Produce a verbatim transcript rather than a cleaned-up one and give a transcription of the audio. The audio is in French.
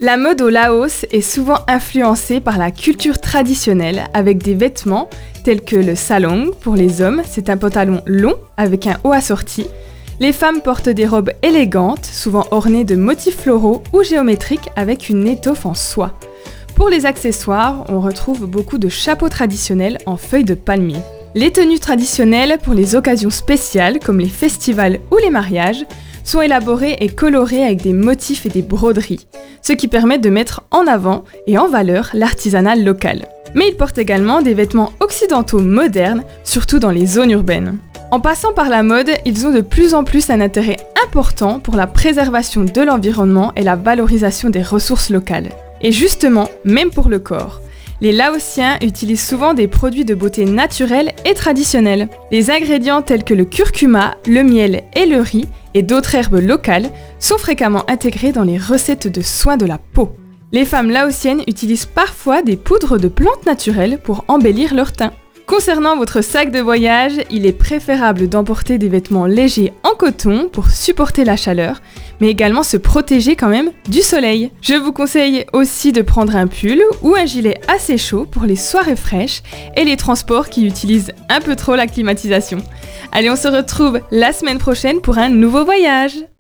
La mode au Laos est souvent influencée par la culture traditionnelle avec des vêtements tels que le salong pour les hommes, c'est un pantalon long avec un haut assorti. Les femmes portent des robes élégantes, souvent ornées de motifs floraux ou géométriques avec une étoffe en soie. Pour les accessoires, on retrouve beaucoup de chapeaux traditionnels en feuilles de palmier. Les tenues traditionnelles pour les occasions spéciales comme les festivals ou les mariages sont élaborées et colorées avec des motifs et des broderies, ce qui permet de mettre en avant et en valeur l'artisanat local. Mais ils portent également des vêtements occidentaux modernes, surtout dans les zones urbaines. En passant par la mode, ils ont de plus en plus un intérêt important pour la préservation de l'environnement et la valorisation des ressources locales. Et justement, même pour le corps. Les Laotiens utilisent souvent des produits de beauté naturels et traditionnels. Les ingrédients tels que le curcuma, le miel et le riz et d'autres herbes locales sont fréquemment intégrés dans les recettes de soins de la peau. Les femmes laotiennes utilisent parfois des poudres de plantes naturelles pour embellir leur teint. Concernant votre sac de voyage, il est préférable d'emporter des vêtements légers en coton pour supporter la chaleur, mais également se protéger quand même du soleil. Je vous conseille aussi de prendre un pull ou un gilet assez chaud pour les soirées fraîches et les transports qui utilisent un peu trop la climatisation. Allez, on se retrouve la semaine prochaine pour un nouveau voyage!